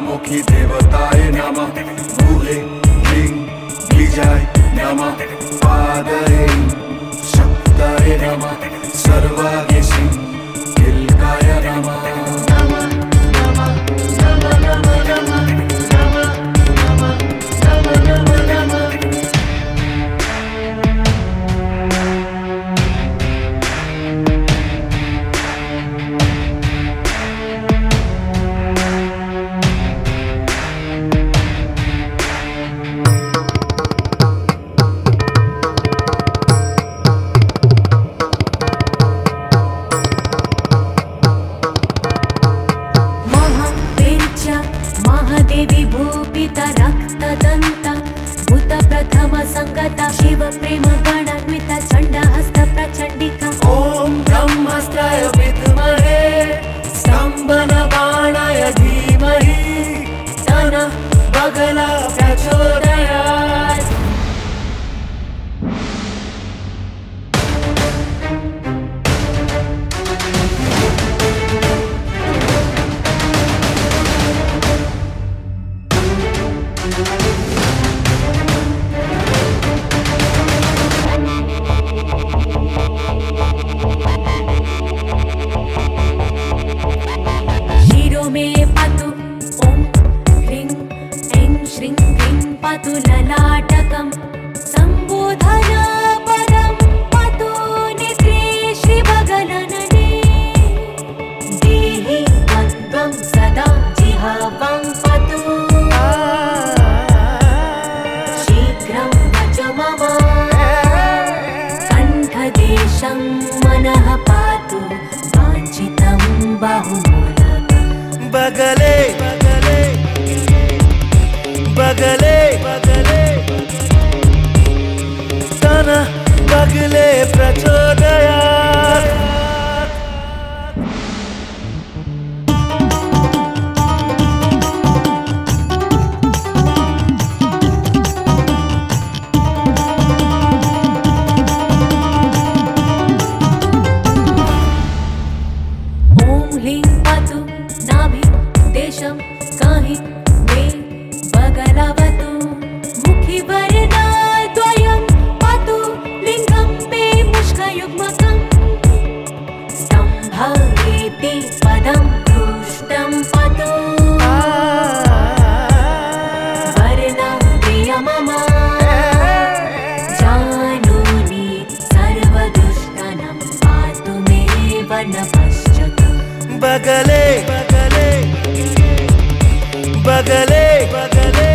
ज्वालामुखी देवताय नमः। भूहे ह्रीं बीजाय नमः। पादये शक्ताय नमः। सर्वागेशिं किल्काय नमः। महादेवी भूपिता रक्तदन्ता भूत प्रथम संगता शिव प्रेम गणान्विता चण्डहस्त प्रचण्डिका। ॐ ब्रह्मास्त्राय विद्महे स्तम्भन बाणाय धीमहि तन्नः बगला प्रचोदयात्। पातु ललाटकं सम्बोधना पदं पातु नेत्रे श्रीभगलनने। देहि त्वं सदा जिह्वां पातु शीघ्रं वच मम। कण्ठदेशं मनः पातु वाञ्छितं बाहुमूलकम्। बगले बगले बगले बगले तन्नः बगले प्रचोदयात्। ॐ ह्रीं पातु नाभि देशं काहि मे बगलावतु। मुखिवर्णाद्वयं पातु लिङ्गं मे मुष्कयुग्मकम्। स्तम्भेति पदं पृष्ठं पातु वर्णप्रिय मम। जानूनि सर्वदुष्टनं पातु मे वर्णपश्चात्। बगले बगले बगले बगले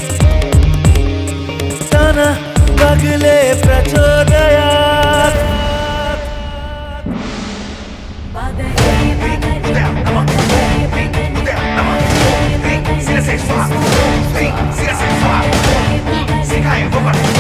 तन्नः बगले प्रचोदयात्। बगले